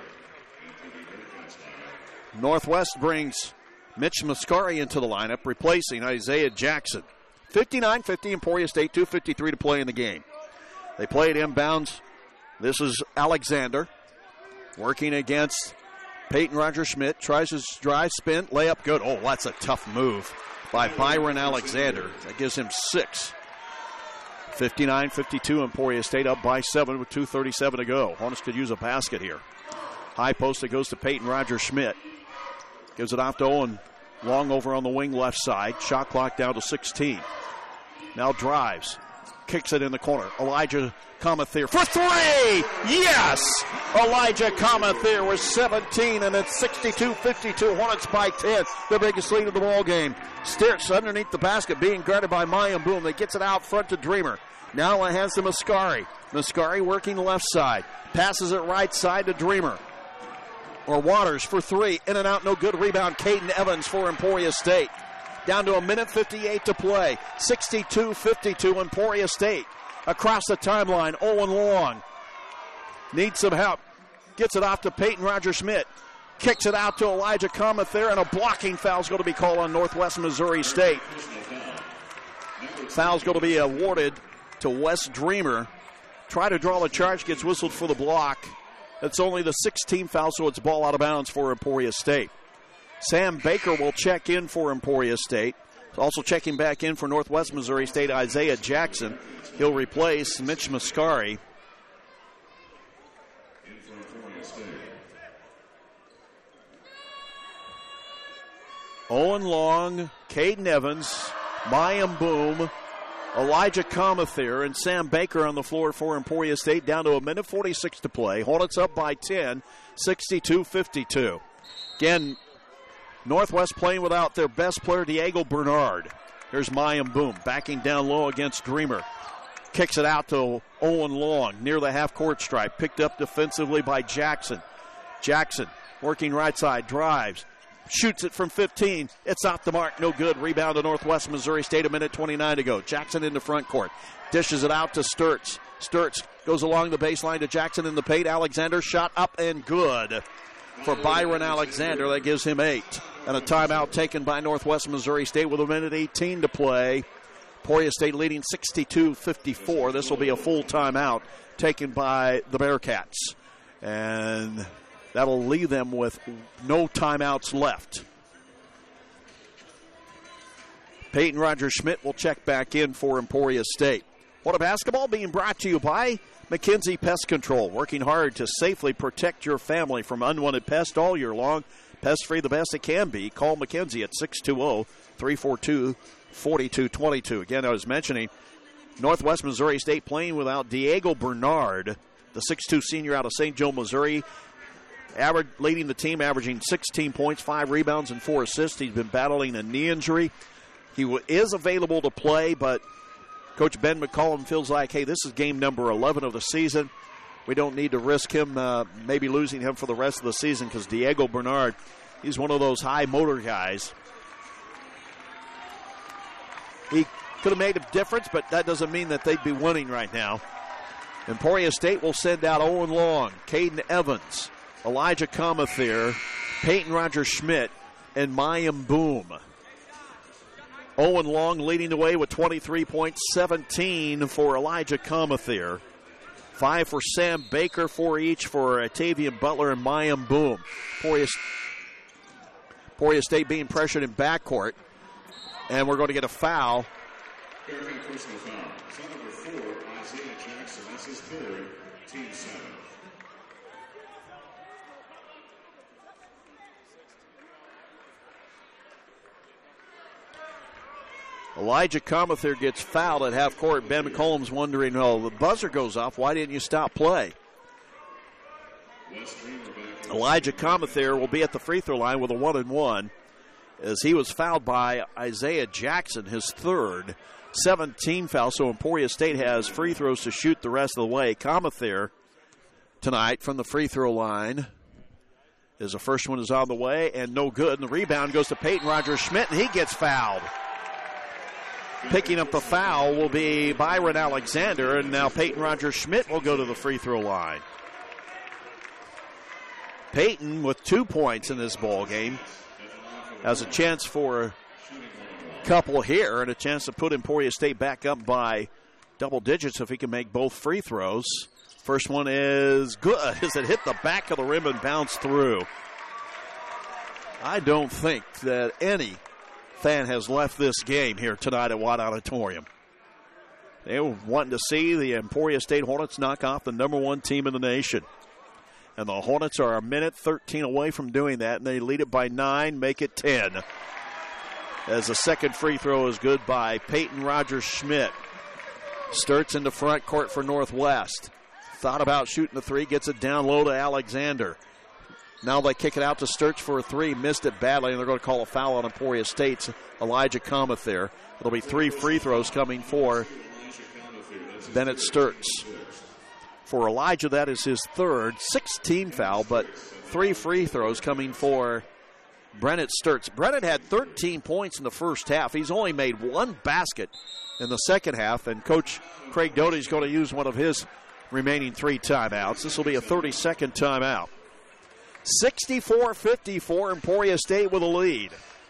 Northwest brings Mitch Mascari into the lineup, replacing Isaiah Jackson. fifty-nine fifty, Emporia State, two fifty-three to play in the game. They play it inbounds. This is Alexander working against Peyton Roger Schmidt. Tries his drive, spin, layup, good. Oh, that's a tough move by Byron Alexander. That gives him six. fifty-nine fifty-two, Emporia State up by seven with two thirty-seven to go. Hornets could use a basket here. High post that goes to Peyton Roger Schmidt. Gives it off to Owen Long over on the wing left side. Shot clock down to sixteen. Now drives. Kicks it in the corner. Elijah Comathere for three! Yes! Elijah Comathere with seventeen, and it's sixty-two fifty-two. Hornets by ten. The biggest lead of the ball game. Sturts underneath the basket, being guarded by Mayim Boom. That gets it out front to Dreamer. Now it has to Mascari. Mascari working the left side. Passes it right side to Dreamer. Or Waters for three. In and out, no good. Rebound, Caden Evans for Emporia State. Down to a minute fifty-eight to play. sixty-two fifty-two, Emporia State. Across the timeline, Owen Long needs some help. Gets it off to Peyton Roger Schmidt. Kicks it out to Elijah Comathere, and a blocking foul is going to be called on Northwest Missouri State. Foul's going to be awarded to Wes Dreamer. Try to draw the charge, gets whistled for the block. It's only the sixteenth foul, so it's ball out of bounds for Emporia State. Sam Baker will check in for Emporia State. Also checking back in for Northwest Missouri State, Isaiah Jackson. He'll replace Mitch Mascari. Owen Long, Caden Evans, Mayim Boom, Elijah Comathere, and Sam Baker on the floor for Emporia State. Down to a minute forty-six to play. Hornets up by ten, sixty-two fifty-two. Again, Northwest playing without their best player, Diego Bernard. Here's Mayim Boom backing down low against Dreamer. Kicks it out to Owen Long near the half-court stripe. Picked up defensively by Jackson. Jackson working right side, drives. Shoots it from fifteen. It's off the mark. No good. Rebound to Northwest Missouri State. A minute twenty-nine to go. Jackson in the front court. Dishes it out to Sturts. Sturts goes along the baseline to Jackson in the paint. Alexander shot up and good for Byron Alexander. That gives him eight. And a timeout taken by Northwest Missouri State with a minute eighteen to play. Emporia State leading sixty-two fifty-four. This will be a full timeout taken by the Bearcats. And that'll leave them with no timeouts left. Peyton Roger Schmidt will check back in for Emporia State. What a basketball being brought to you by McKenzie Pest Control, working hard to safely protect your family from unwanted pests all year long. Pest free the best it can be. Call McKenzie at six two zero, three four two, four two two two. Again, I was mentioning Northwest Missouri State playing without Diego Bernard, the six two senior out of Saint Joe, Missouri. Average, leading the team, averaging sixteen points, five rebounds, and four assists. He's been battling a knee injury. He w- is available to play, but Coach Ben McCollum feels like, hey, this is game number eleven of the season. We don't need to risk him, uh, maybe losing him for the rest of the season, because Diego Bernard, he's one of those high motor guys. He could have made a difference, but that doesn't mean that they'd be winning right now. Emporia State will send out Owen Long, Caden Evans, Elijah Comather, Peyton Roger Schmidt, and Mayim Boom. Owen Long leading the way with twenty-three points, seventeen for Elijah Comather. Five for Sam Baker, four each for Tavian Butler and Mayim Boom. Emporia, Emporia State being pressured in backcourt, and we're going to get a foul. Personal foul. Foul number four, Isaiah Jackson. That's his third, team seven. Elijah Comather gets fouled at half court. Ben McCollum's wondering, oh, the buzzer goes off. Why didn't you stop play? Elijah Comather will be at the free throw line with a one and one as he was fouled by Isaiah Jackson, his third. seventeen fouls, so Emporia State has free throws to shoot the rest of the way. Comather tonight from the free throw line. As the first one is on the way and no good. And the rebound goes to Peyton Roger Schmidt, and he gets fouled. Picking up the foul will be Byron Alexander, and now Peyton Roger Schmidt will go to the free throw line. Peyton with two points in this ball game has a chance for a couple here and a chance to put Emporia State back up by double digits if he can make both free throws. First one is good as it hit the back of the rim and bounced through. I don't think that any fan has left this game here tonight at Watt Auditorium. They were wanting to see the Emporia State Hornets knock off the number one team in the nation. And the Hornets are a minute thirteen away from doing that, and they lead it by nine, make it ten. As the second free throw is good by Peyton Roger Schmidt. Sturts into front court for Northwest. Thought about shooting the three, gets it down low to Alexander. Now they kick it out to Sturts for a three, missed it badly, and they're going to call a foul on Emporia State's Elijah Comather. It'll be three free throws coming for Bennett Sturts. For Elijah, that is his third, sixteen foul, but three free throws coming for Bennett Sturts. Bennett had thirteen points in the first half. He's only made one basket in the second half, and Coach Craig Doty is going to use one of his remaining three timeouts. This will be a thirty-second timeout. sixty-four fifty-four, Emporia State with a lead.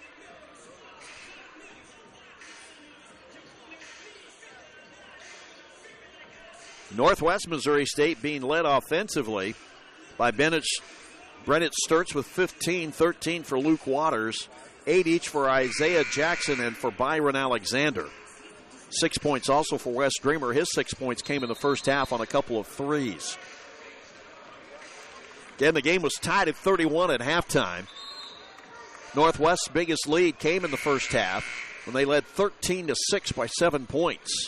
Northwest Missouri State being led offensively by Bennett, Bennett Sturts with fifteen, thirteen for Luke Waters, eight each for Isaiah Jackson and for Byron Alexander. Six points also for Wes Dreamer. His six points came in the first half on a couple of threes. Again, the game was tied at thirty-one at halftime. Northwest's biggest lead came in the first half when they led thirteen to six by seven points.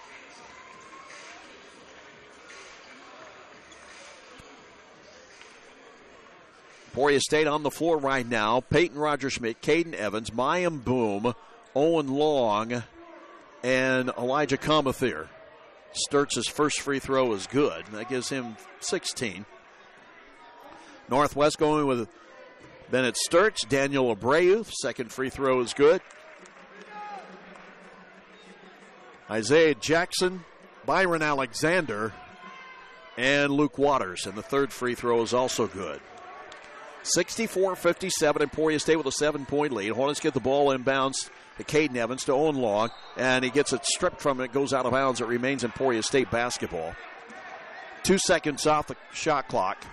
Emporia State on the floor right now. Peyton Roger Schmidt, Caden Evans, Mayim Boom, Owen Long, and Elijah Comather. Sturts' first free throw is good. That gives him sixteen. Northwest going with Bennett Sturts, Daniel Abreu. Second free throw is good. Isaiah Jackson, Byron Alexander, and Luke Waters. And the third free throw is also good. sixty-four fifty-seven, Emporia State with a seven-point lead. Hornets get the ball inbounds to Caden Evans, to Owen Long, and he gets it stripped from it, goes out of bounds. It remains Emporia State basketball. Two seconds off the shot clock.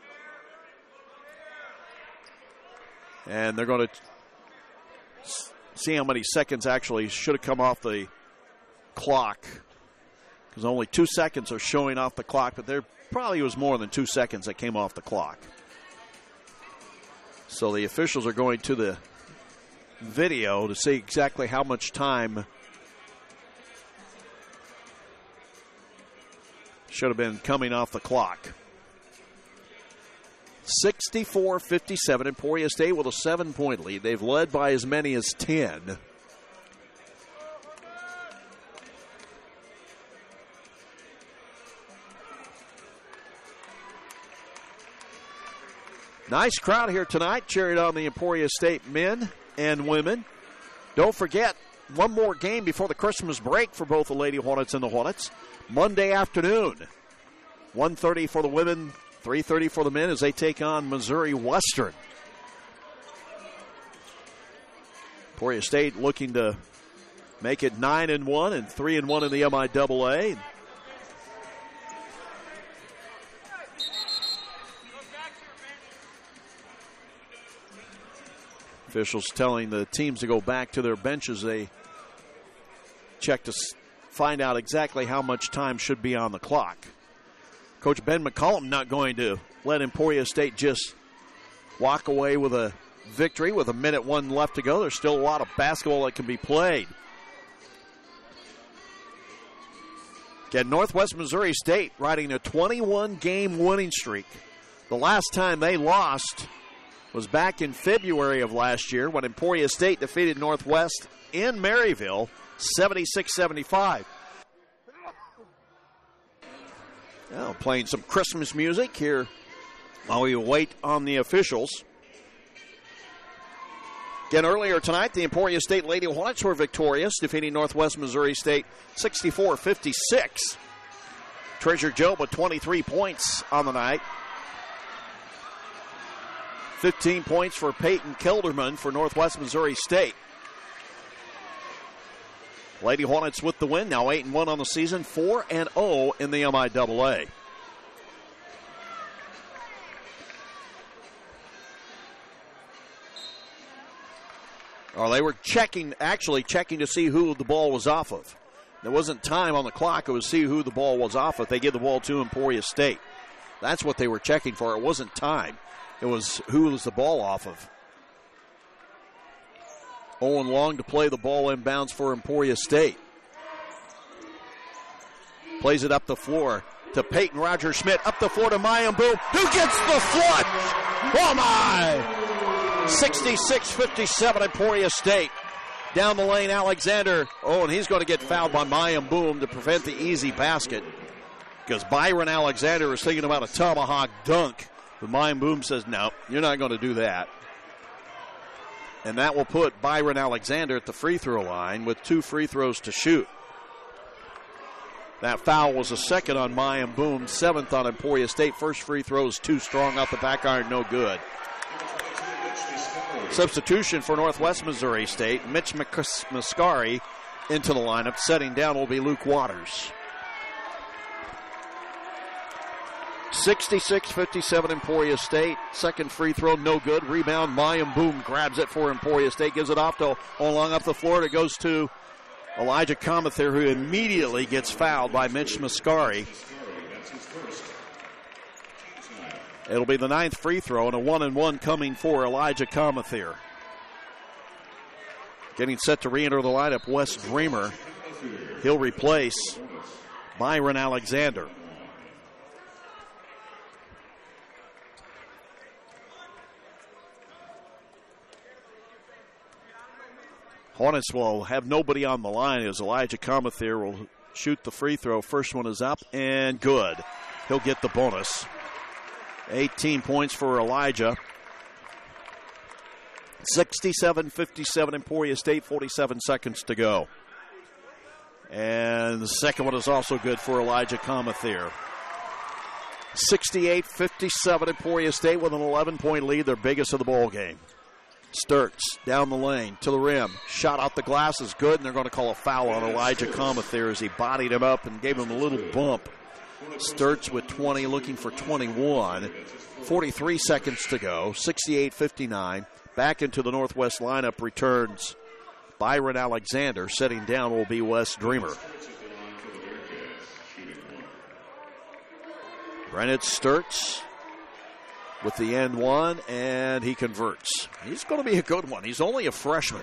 And they're going to see how many seconds actually should have come off the clock, because only two seconds are showing off the clock, but there probably was more than two seconds that came off the clock. So the officials are going to the video to see exactly how much time should have been coming off the clock. sixty-four fifty-seven, Emporia State with a seven-point lead. They've led by as many as ten. Nice crowd here tonight, cheering on the Emporia State men and women. Don't forget, one more game before the Christmas break for both the Lady Hornets and the Hornets. Monday afternoon, one thirty for the women, three thirty for the men as they take on Missouri Western. Emporia State looking to make it nine and one and three and one in the M I double A. Officials telling the teams to go back to their benches. They check to find out exactly how much time should be on the clock. Coach Ben McCollum not going to let Emporia State just walk away with a victory with a minute one left to go. There's still a lot of basketball that can be played. Again, Northwest Missouri State riding a twenty-one game winning streak. The last time they lost was back in February of last year when Emporia State defeated Northwest in Maryville seventy-six seventy-five. Now playing some Christmas music here while we wait on the officials. Again, earlier tonight, the Emporia State Lady Hornets were victorious, defeating Northwest Missouri State sixty-four fifty-six. Treasure Job with twenty-three points on the night. fifteen points for Peyton Kilderman for Northwest Missouri State. Lady Hornets with the win, now eight and one on the season, four and oh in the M I double A. Oh, they were checking, actually checking to see who the ball was off of. There wasn't time on the clock. It was see who the ball was off of. They give the ball to Emporia State. That's what they were checking for. It wasn't time. It was who was the ball off of. Owen Long to play the ball inbounds for Emporia State. Plays it up the floor to Peyton Roger Schmidt. Up the floor to Mayim Boom. Who gets the foot? Oh, my! sixty-six fifty-seven Emporia State. Down the lane, Alexander. Oh, and he's going to get fouled by Mayim Boom to prevent the easy basket. Because Byron Alexander was thinking about a tomahawk dunk. But Mayim Boom says, no, you're not going to do that. And that will put Byron Alexander at the free throw line with two free throws to shoot. That foul was a second on Mayim Boom, seventh on Emporia State. First free throw is too strong off the back iron, no good. Substitution for Northwest Missouri State. Mitch Mascari into the lineup. Setting down will be Luke Waters. sixty-six fifty-seven Emporia State. Second free throw, no good. Rebound, Mayim Boom grabs it for Emporia State. Gives it off to along up the floor. It goes to Elijah Comather, who immediately gets fouled by Mitch Mascari. It'll be the ninth free throw and a one and one coming for Elijah Comather. Getting set to re-enter the lineup, Wes Dreamer. He'll replace Byron Alexander. Hornets will have nobody on the line as Elijah Comather will shoot the free throw. First one is up and good. He'll get the bonus. eighteen points for Elijah. sixty-seven fifty-seven Emporia State, forty-seven seconds to go. And the second one is also good for Elijah Comather. sixty-eight fifty-seven Emporia State with an eleven-point lead, their biggest of the ball game. Sturts down the lane to the rim. Shot out the glass is good, and they're going to call a foul on Elijah Comather as he bodied him up and gave him a little bump. Sturts with twenty, looking for twenty-one. forty-three seconds to go. sixty-eight fifty-nine. Back into the Northwest lineup returns Byron Alexander. Setting down will be Wes Dreamer. Brennan Sturts with the end one, and he converts. He's going to be a good one. He's only a freshman.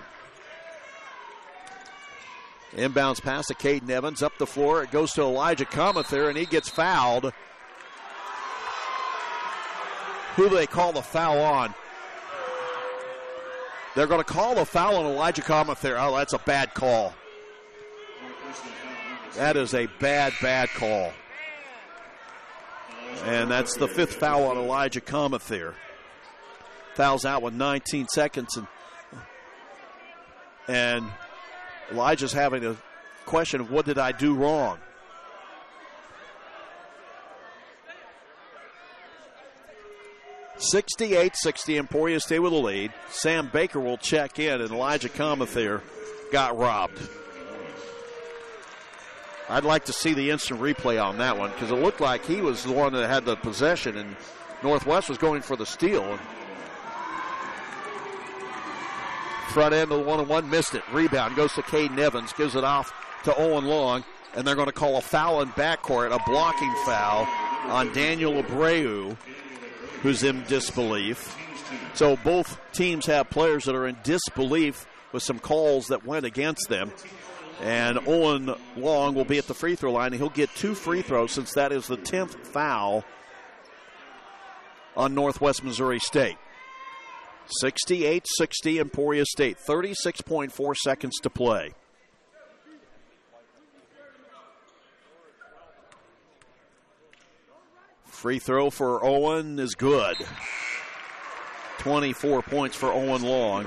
Inbounds pass to Caden Evans. Up the floor. It goes to Elijah Comather, and he gets fouled. Who do they call the foul on? They're going to call the foul on Elijah Comather. Oh, that's a bad call. That is a bad, bad call. And that's the fifth foul on Elijah Comather. Foul's out with nineteen seconds. And, and Elijah's having a question of what did I do wrong? sixty-eight sixty, Emporia State with a lead. Sam Baker will check in, and Elijah Comather got robbed. I'd like to see the instant replay on that one because it looked like he was the one that had the possession, and Northwest was going for the steal. Front end of the one-on-one, missed it. Rebound goes to Caden Evans, gives it off to Owen Long, and they're going to call a foul in backcourt, a blocking foul on Daniel Abreu, who's in disbelief. So both teams have players that are in disbelief with some calls that went against them. And Owen Long will be at the free throw line, and he'll get two free throws since that is the tenth foul on Northwest Missouri State. sixty-eight sixty, Emporia State, thirty-six point four seconds to play. Free throw for Owen is good. twenty-four points for Owen Long.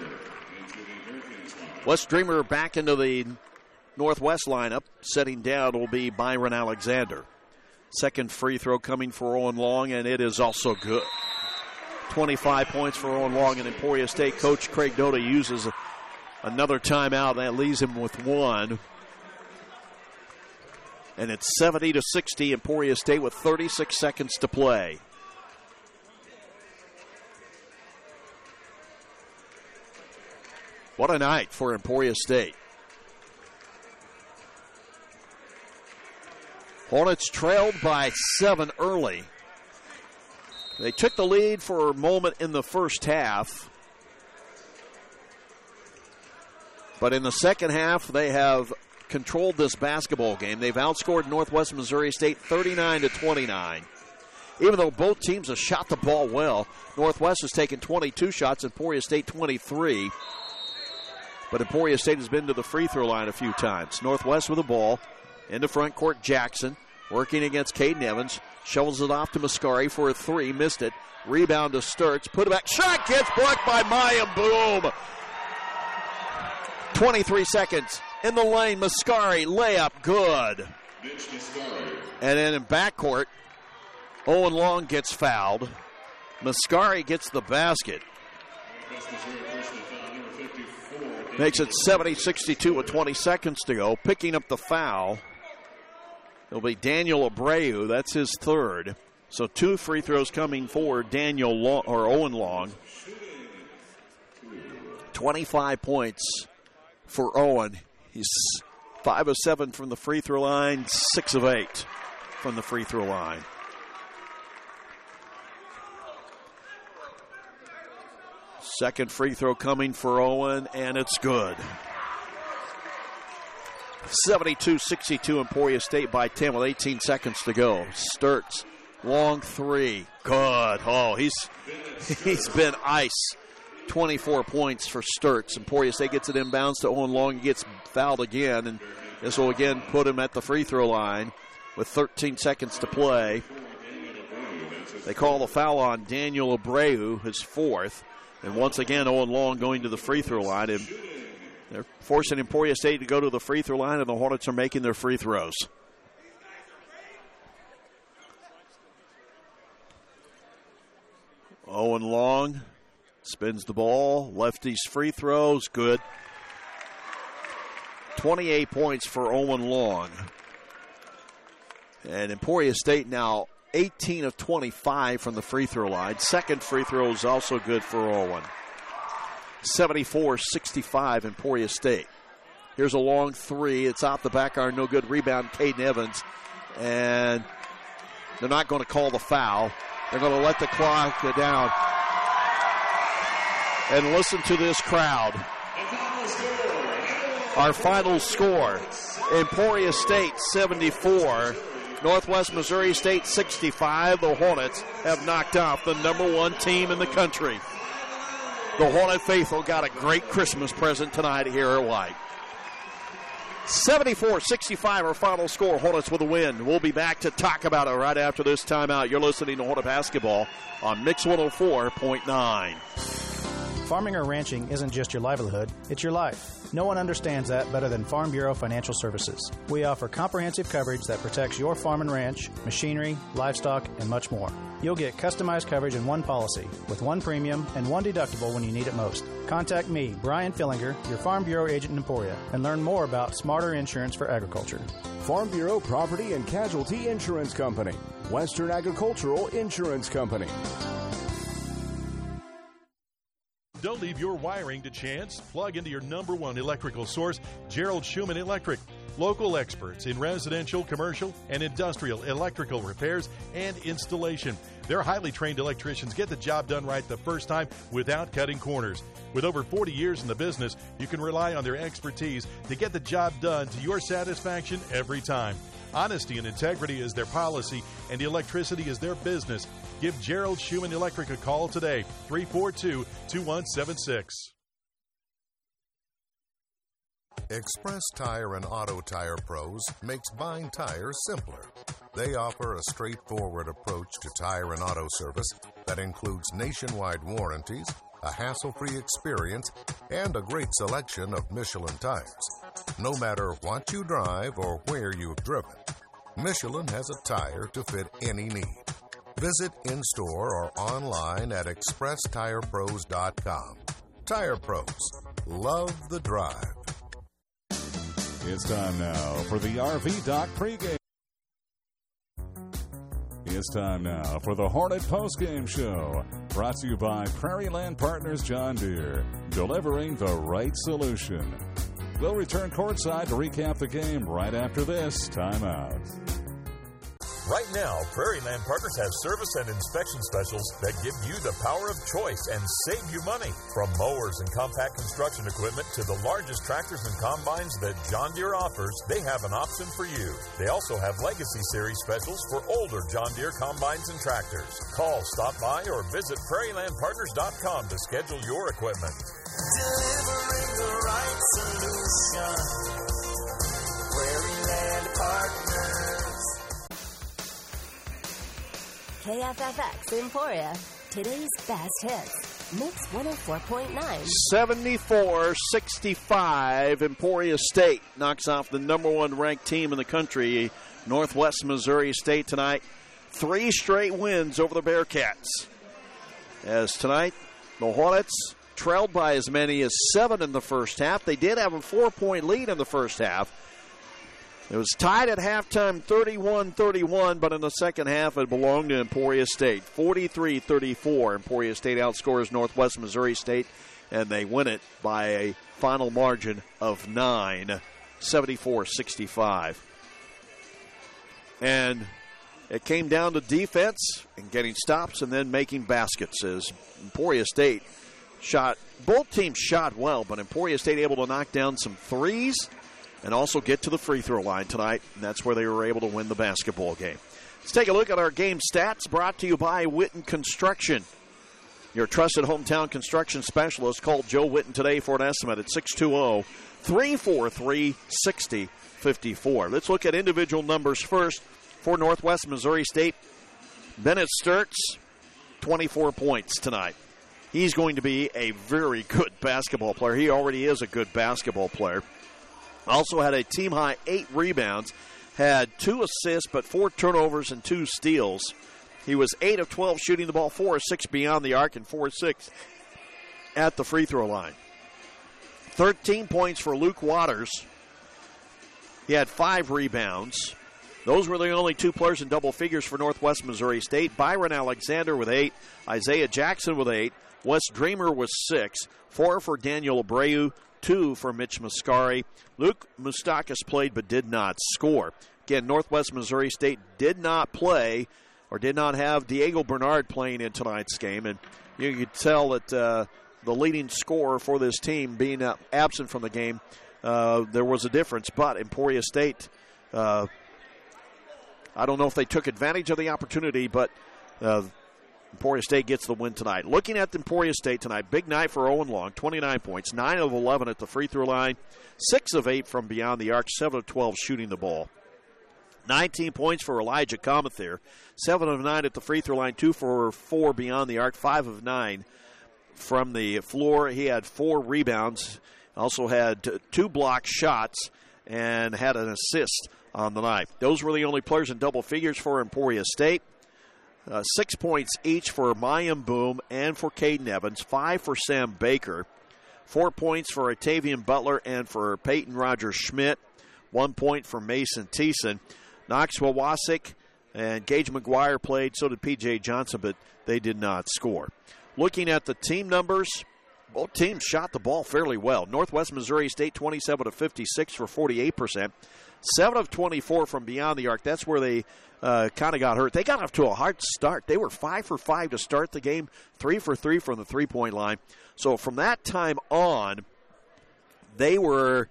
Wes Dreamer back into the Northwest lineup. Setting down will be Byron Alexander. Second free throw coming for Owen Long, and it is also good. twenty-five points for Owen Long, and Emporia State coach Craig Doda uses another timeout. That leaves him with one. And it's seventy to sixty, Emporia State with thirty-six seconds to play. What a night for Emporia State. Hornets trailed by seven early. They took the lead for a moment in the first half. But in the second half, they have controlled this basketball game. They've outscored Northwest Missouri State thirty-nine to twenty-nine. Even though both teams have shot the ball well, Northwest has taken twenty-two shots, Emporia State twenty-three. But Emporia State has been to the free throw line a few times. Northwest with the ball. Into front court, Jackson working against Caden Evans. Shovels it off to Mascari for a three. Missed it. Rebound to Sturts. Put it back. Shot gets blocked by Mayim. Boom. twenty-three seconds. In the lane, Mascari. Layup. Good. And then in backcourt, Owen Long gets fouled. Mascari gets the basket. Makes it seventy sixty-two with twenty seconds to go. Picking up the foul, it'll be Daniel Abreu. That's his third. So two free throws coming for Daniel Long, or Owen Long. twenty-five points for Owen. He's five of seven from the free throw line, six of eight from the free throw line. Second free throw coming for Owen, and it's good. seventy-two sixty-two, Emporia State by ten with eighteen seconds to go. Sturts, long three, good. Oh, he's he's been ice. twenty-four points for Sturts. Emporia State gets it inbounds to Owen Long. He gets fouled again, and this will again put him at the free throw line with thirteen seconds to play. They call the foul on Daniel Abreu, his fourth. And once again, Owen Long going to the free throw line. And they're forcing Emporia State to go to the free throw line, and the Hornets are making their free throws. Owen Long spins the ball. Lefty's free throws, good. twenty-eight points for Owen Long. And Emporia State now eighteen of twenty-five from the free throw line. Second free throw is also good for Owen. seventy-four sixty-five Emporia State. Here's a long three. It's off the back iron. No good. Rebound, Caden Evans. And they're not going to call the foul. They're going to let the clock go down. And listen to this crowd. Our final score, Emporia State seventy-four, Northwest Missouri State sixty-five. The Hornets have knocked off the number one team in the country. The Hornet faithful got a great Christmas present tonight here at White. seventy-four sixty-five, our final score. Hornets with a win. We'll be back to talk about it right after this timeout. You're listening to Hornet Basketball on Mix one oh four point nine. Farming or ranching isn't just your livelihood, it's your life. No one understands that better than Farm Bureau Financial Services. We offer comprehensive coverage that protects your farm and ranch, machinery, livestock, and much more. You'll get customized coverage in one policy, with one premium and one deductible when you need it most. Contact me, Brian Fillinger, your Farm Bureau agent in Emporia, and learn more about smarter insurance for agriculture. Farm Bureau Property and Casualty Insurance Company. Western Agricultural Insurance Company. Don't leave your wiring to chance. Plug into your number one electrical source, Gerald Schumann Electric. Local experts in residential, commercial, and industrial electrical repairs and installation. Their highly trained electricians get the job done right the first time without cutting corners. With over forty years in the business, you can rely on their expertise to get the job done to your satisfaction every time. Honesty and integrity is their policy, and electricity is their business. Give Gerald Schumann Electric a call today, three four two, two one seven six. Express Tire and Auto Tire Pros makes buying tires simpler. They offer a straightforward approach to tire and auto service that includes nationwide warranties, a hassle-free experience, and a great selection of Michelin tires. No matter what you drive or where you've driven, Michelin has a tire to fit any need. Visit in-store or online at express tire pros dot com. Tire Pros. Love the drive. It's time now for the R V Doc pregame. It's time now for the Hornet postgame show. Brought to you by Prairie Land Partners John Deere. Delivering the right solution. We'll return courtside to recap the game right after this timeout. Right now, Prairie Land Partners has service and inspection specials that give you the power of choice and save you money. From mowers and compact construction equipment to the largest tractors and combines that John Deere offers, they have an option for you. They also have Legacy Series specials for older John Deere combines and tractors. Call, stop by, or visit prairie land partners dot com to schedule your equipment. Delivering the right solution. Prairie Land Partners. K F F X Emporia, today's best hits. Mix one oh four point nine. seventy-four sixty-five, Emporia State knocks off the number one ranked team in the country, Northwest Missouri State tonight. Three straight wins over the Bearcats. As tonight, the Hornets trailed by as many as seven in the first half. They did have a four-point lead in the first half. It was tied at halftime thirty-one thirty-one, but in the second half it belonged to Emporia State. forty-three thirty-four, Emporia State outscores Northwest Missouri State, and they win it by a final margin of nine, seventy-four sixty-five. And it came down to defense and getting stops and then making baskets as Emporia State shot. Both teams shot well, but Emporia State able to knock down some threes and also get to the free throw line tonight, and that's where they were able to win the basketball game. Let's take a look at our game stats brought to you by Witten Construction. Your trusted hometown construction specialist. Call Joe Witten today for an estimate at six two zero, three four three, six zero five four. Let's look at individual numbers first for Northwest Missouri State. Bennett Sturts, twenty-four points tonight. He's going to be a very good basketball player. He already is a good basketball player. Also had a team-high eight rebounds, had two assists, but four turnovers and two steals. He was eight of twelve shooting the ball, four of six beyond the arc, and four of six at the free throw line. thirteen points for Luke Waters. He had five rebounds. Those were the only two players in double figures for Northwest Missouri State. Byron Alexander with eight, Isaiah Jackson with eight, Wes Dreamer with six, four for Daniel Abreu, two for Mitch Muscari. Luke Moustakis played but did not score. Again, Northwest Missouri State did not play or did not have Diego Bernard playing in tonight's game, and you could tell that uh, the leading scorer for this team being uh, absent from the game, uh, there was a difference. But Emporia State, uh, I don't know if they took advantage of the opportunity, but uh, Emporia State gets the win tonight. Looking at Emporia State tonight, big night for Owen Long, twenty-nine points, nine of eleven at the free throw line, six of eight from beyond the arc, seven of twelve shooting the ball. nineteen points for Elijah Comether, seven of nine at the free throw line, two for four beyond the arc, five of nine from the floor. He had four rebounds, also had two block shots, and had an assist on the night. Those were the only players in double figures for Emporia State. Uh, six points each for Mayim Boom and for Caden Evans, five for Sam Baker, four points for Octavian Butler and for Peyton Rogers Schmidt, one point for Mason Thiessen. Knox Wawasik and Gage McGuire played, so did P J Johnson, but they did not score. Looking at the team numbers, both teams shot the ball fairly well. Northwest Missouri State, twenty-seven of fifty-six for forty-eight percent. seven of twenty-four from beyond the arc. That's where they uh, kind of got hurt. They got off to a hard start. They were five for five to start the game, three for three from the three-point line. So from that time on, they were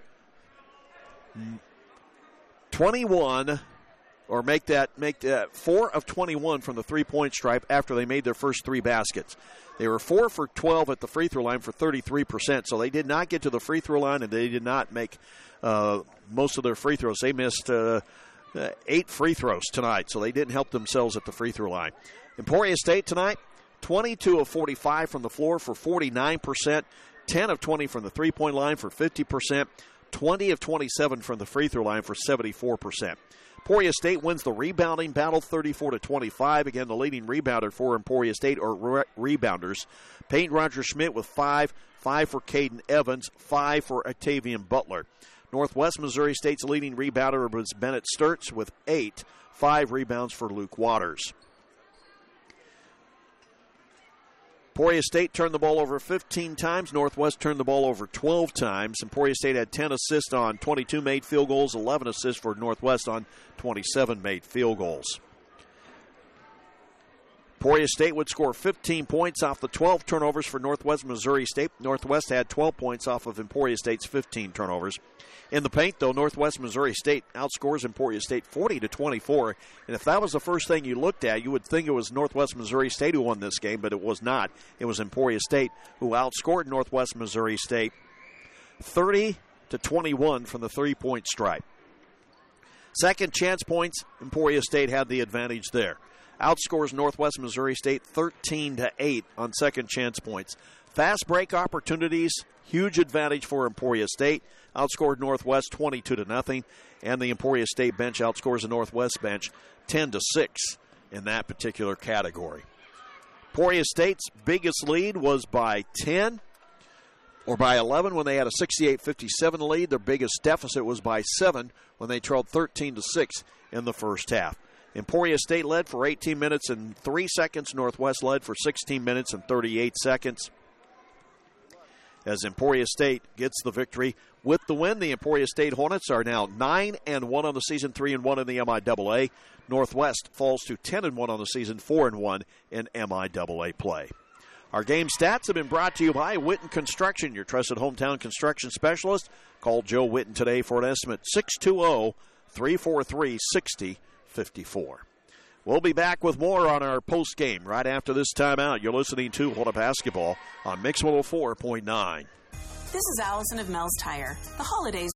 twenty-one, or make that make that four of twenty-one from the three-point stripe after they made their first three baskets. They were four for twelve at the free throw line for thirty-three percent. So they did not get to the free throw line, and they did not make uh, most of their free throws. They missed uh, uh, eight free throws tonight, so they didn't help themselves at the free throw line. Emporia State tonight, twenty-two of forty-five from the floor for forty-nine percent, ten of twenty from the three-point line for fifty percent, twenty of twenty-seven from the free throw line for seventy-four percent. Emporia State wins the rebounding battle thirty-four to twenty-five. Again, the leading rebounder for Emporia State, or re- rebounders. Peyton Roger Schmidt with five, five for Caden Evans, five for Octavian Butler. Northwest Missouri State's leading rebounder was Bennett Sturts with eight, five rebounds for Luke Waters. Emporia State turned the ball over fifteen times. Northwest turned the ball over twelve times. Emporia State had ten assists on twenty-two made field goals, eleven assists for Northwest on twenty-seven made field goals. Emporia State would score fifteen points off the twelve turnovers for Northwest Missouri State. Northwest had twelve points off of Emporia State's fifteen turnovers. In the paint, though, Northwest Missouri State outscores Emporia State forty to twenty-four. And if that was the first thing you looked at, you would think it was Northwest Missouri State who won this game, but it was not. It was Emporia State who outscored Northwest Missouri State thirty to twenty-one from the three-point stripe. Second chance points, Emporia State had the advantage there. Outscores Northwest Missouri State thirteen to eight on second chance points. Fast break opportunities, huge advantage for Emporia State. Outscored Northwest twenty-two to nothing, and the Emporia State bench outscores the Northwest bench ten to six in that particular category. Emporia State's biggest lead was by ten or by eleven when they had a sixty-eight fifty-seven lead. Their biggest deficit was by seven when they trailed thirteen to six in the first half. Emporia State led for eighteen minutes and three seconds. Northwest led for sixteen minutes and thirty-eight seconds. As Emporia State gets the victory with the win, the Emporia State Hornets are now nine and one on the season, three and one in the M I A A. Northwest falls to ten and one on the season, four and one in M I A A play. Our game stats have been brought to you by Witten Construction, your trusted hometown construction specialist. Call Joe Witten today for an estimate, six two zero, three four three, six zero five four. We'll be back with more on our post game right after this timeout. You're listening to What a Basketball on Mix one oh four point nine. This is Allison of Mel's Tire. The holidays